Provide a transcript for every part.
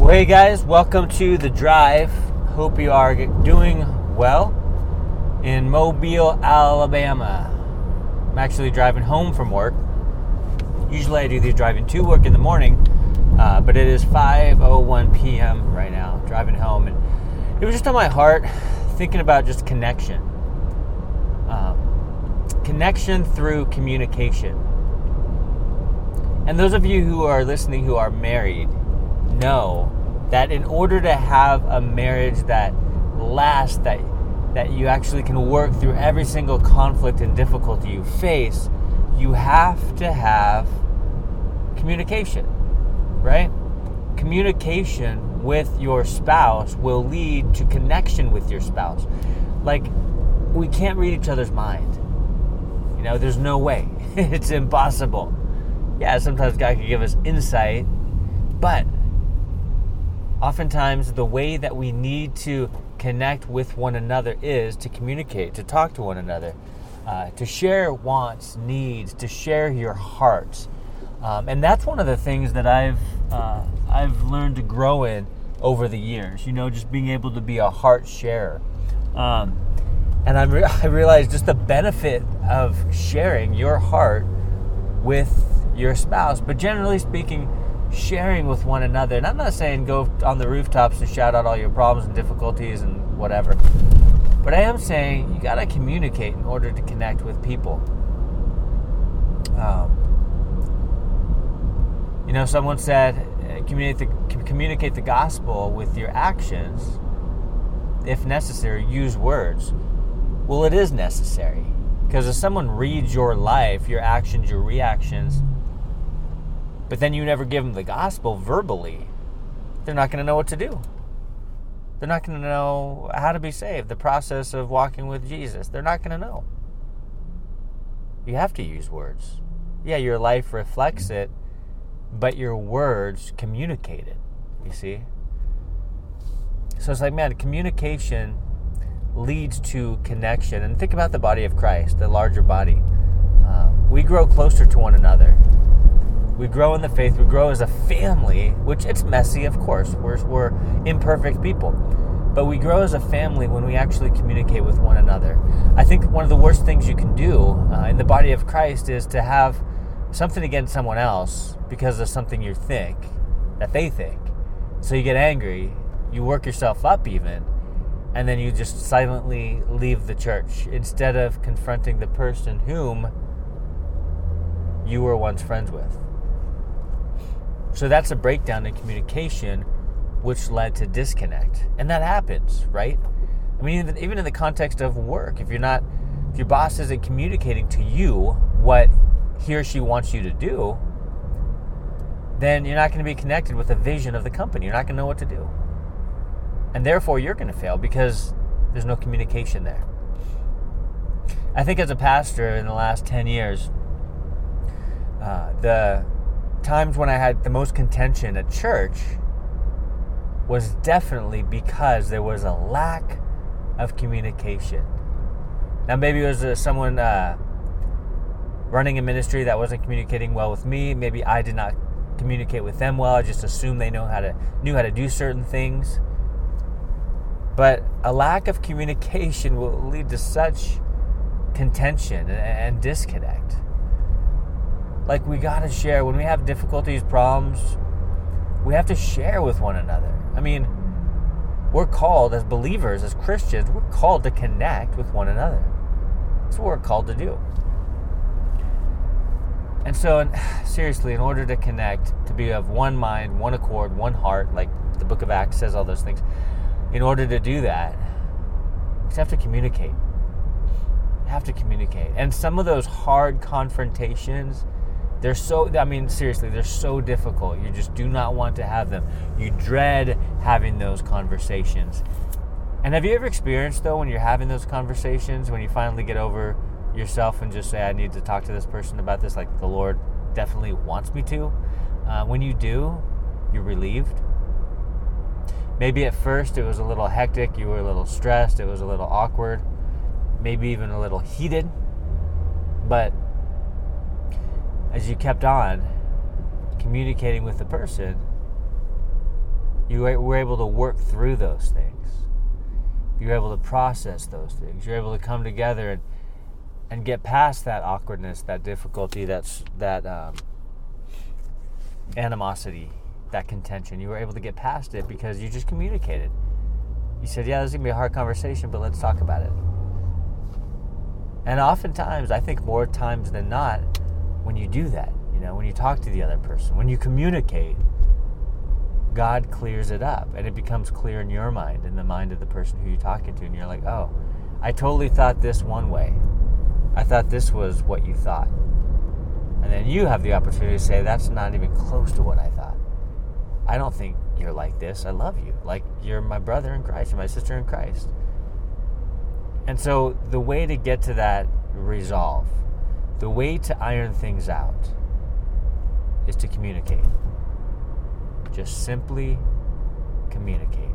Well, hey guys, welcome to The Drive. Hope you are doing well in Mobile, Alabama. I'm actually driving home from work. Usually I do the driving to work in the morning, but it is 5:01 p.m. right now, driving home. And it was just on my heart, thinking about just connection. Connection through communication. And those of you who are listening who are married know that in order to have a marriage that lasts, that you actually can work through every single conflict and difficulty you face, you have to have communication, right? Communication with your spouse will lead to connection with your spouse. Like, we can't read each other's mind. You know, there's no way. It's impossible. Yeah, sometimes God can give us insight, but oftentimes the way that we need to connect with one another is to communicate, to talk to one another, to share wants, needs, to share your heart. And that's one of the things that I've learned to grow in over the years, you know, just being able to be a heart sharer. And I realized just the benefit of sharing your heart with your spouse, but generally speaking, sharing with one another. And I'm not saying go on the rooftops and shout out all your problems and difficulties and whatever, but I am saying you got to communicate in order to connect with people. You know, someone said communicate the gospel with your actions. If necessary, use words. Well, it is necessary, because if someone reads your life, your actions, your reactions, but then you never give them the gospel verbally, they're not going to know what to do. They're not going to know how to be saved, the process of walking with Jesus. They're not going to know. You have to use words. Yeah, your life reflects it, but your words communicate it, you see? So it's like, man, communication leads to connection. And think about the body of Christ, the larger body. We grow closer to one another. We grow in the faith. We grow as a family, which it's messy, of course. We're imperfect people. But we grow as a family when we actually communicate with one another. I think one of the worst things you can do in the body of Christ is to have something against someone else because of something you think, that they think. So you get angry, you work yourself up even, and then you just silently leave the church instead of confronting the person whom you were once friends with. So that's a breakdown in communication, which led to disconnect. And that happens, right? I mean, even in the context of work, if your boss isn't communicating to you what he or she wants you to do, then you're not going to be connected with the vision of the company. You're not going to know what to do. And therefore, you're going to fail because there's no communication there. I think as a pastor in the last 10 years, the times when I had the most contention at church was definitely because there was a lack of communication. Now, maybe it was someone running a ministry that wasn't communicating well with me. Maybe I did not communicate with them well. I just assumed they knew how to do certain things. But a lack of communication will lead to such contention and disconnect. Like, we got to share. When we have difficulties, problems, we have to share with one another. I mean, we're called as believers, as Christians, we're called to connect with one another. That's what we're called to do. And so, seriously, in order to connect, to be of one mind, one accord, one heart, like the book of Acts says all those things, in order to do that, you just have to communicate. You have to communicate. And some of those hard confrontations, they're so difficult. You just do not want to have them. You dread having those conversations. And have you ever experienced, though, when you're having those conversations, when you finally get over yourself and just say, I need to talk to this person about this, like the Lord definitely wants me to? When you do, you're relieved. Maybe at first it was a little hectic, you were a little stressed, it was a little awkward, maybe even a little heated. But as you kept on communicating with the person, You were able to work through those things. You're able to process those things. You're able to come together and get past that awkwardness, that difficulty, that animosity, that contention. You were able to get past it because you just communicated. You said, yeah, this is going to be a hard conversation, but let's talk about it. And oftentimes, I think more times than not, when you do that, when you talk to the other person, when you communicate, God clears it up, and it becomes clear in your mind, in the mind of the person who you're talking to, and you're like, oh, I totally thought this one way. I thought this was what you thought. And then you have the opportunity to say, that's not even close to what I thought. I don't think you're like this. I love you. Like, you're my brother in Christ. You're my sister in Christ. And so the way to get to that resolve, the way to iron things out, is to communicate. Just simply communicate.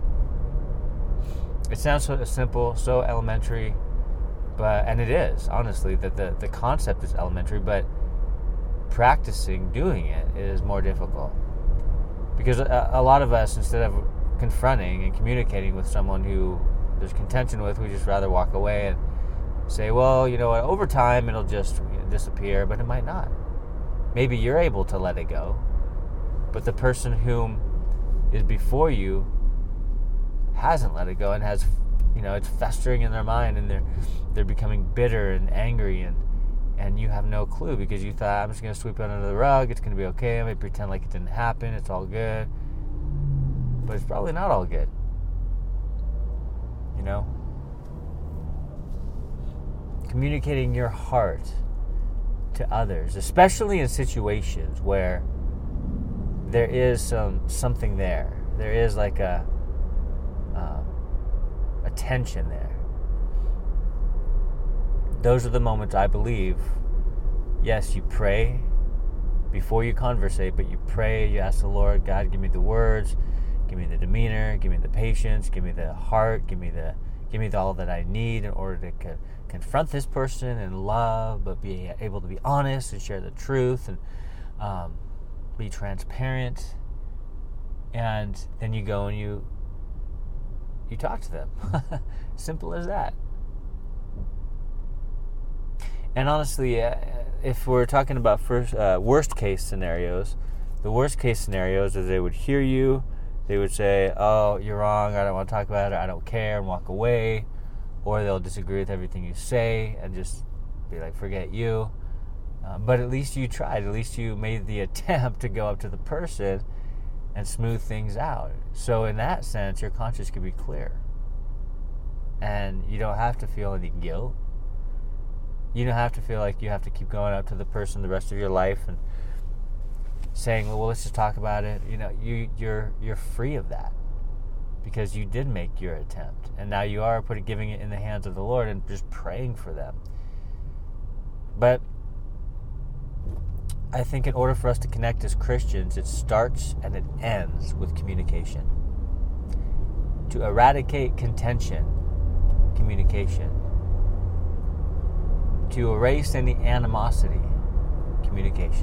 It sounds so simple, so elementary, and it is, honestly, that the concept is elementary, but practicing doing it is more difficult. Because a lot of us, instead of confronting and communicating with someone who there's contention with, we just rather walk away and say, well, you know what, over time it'll just disappear, but it might not. Maybe you're able to let it go, but the person whom is before you hasn't let it go and has, it's festering in their mind, and they're becoming bitter and angry, and you have no clue because you thought, I'm just going to sweep it under the rug, it's going to be okay, I'm going to pretend like it didn't happen, it's all good. But it's probably not all good. Communicating your heart to others, especially in situations where there is something there. There is like a tension there. Those are the moments, I believe, yes, you pray before you conversate, but you pray, you ask the Lord, God, give me the words, give me the demeanor, give me the patience, give me the heart, give me all that I need in order to confront this person in love, but be able to be honest and share the truth and be transparent. And then you go and you talk to them. Simple as that. And honestly, if we're talking about worst case scenarios, the worst case scenarios is they would hear you, they would say, oh, you're wrong, I don't want to talk about it, I don't care, and walk away. Or they'll disagree with everything you say and just be like, forget you. But at least you tried. At least you made the attempt to go up to the person and smooth things out. So in that sense, your conscience can be clear. And you don't have to feel any guilt. You don't have to feel like you have to keep going up to the person the rest of your life and saying, well, let's just talk about it. You're free of that because you did make your attempt. And now you are giving it in the hands of the Lord and just praying for them. But I think in order for us to connect as Christians, it starts and it ends with communication. To eradicate contention, communication. To erase any animosity, communication.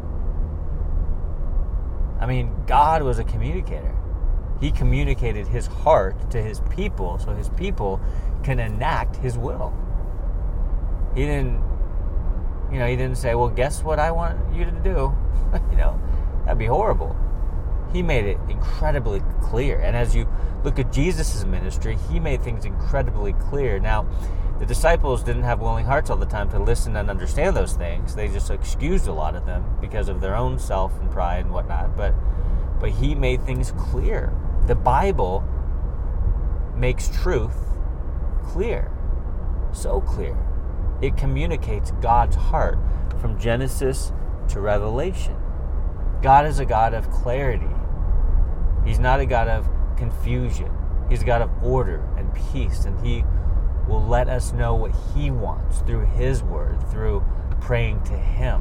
I mean, God was a communicator. He communicated his heart to his people so his people can enact his will. He didn't say, well, guess what I want you to do? That'd be horrible. He made it incredibly clear. And as you look at Jesus' ministry, he made things incredibly clear. Now, the disciples didn't have willing hearts all the time to listen and understand those things. They just excused a lot of them because of their own self and pride and whatnot. But he made things clear. The Bible makes truth clear. So clear. It communicates God's heart from Genesis to Revelation. God is a God of clarity. He's not a God of confusion. He's a God of order and peace, and he will let us know what he wants through his word, through praying to him.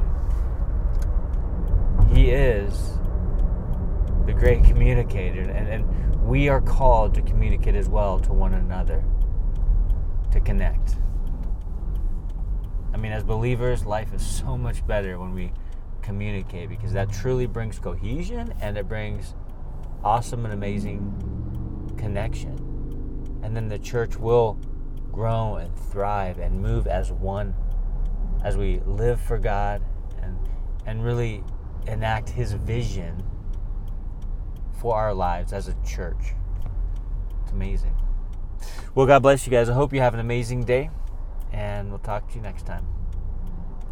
He is the great communicator, and we are called to communicate as well to one another, to connect. I mean, as believers, life is so much better when we communicate, because that truly brings cohesion and it brings awesome and amazing connection. And then the church will grow and thrive and move as one, as we live for God and really enact His vision for our lives as a church. It's amazing. Well, God bless you guys. I hope you have an amazing day, and we'll talk to you next time.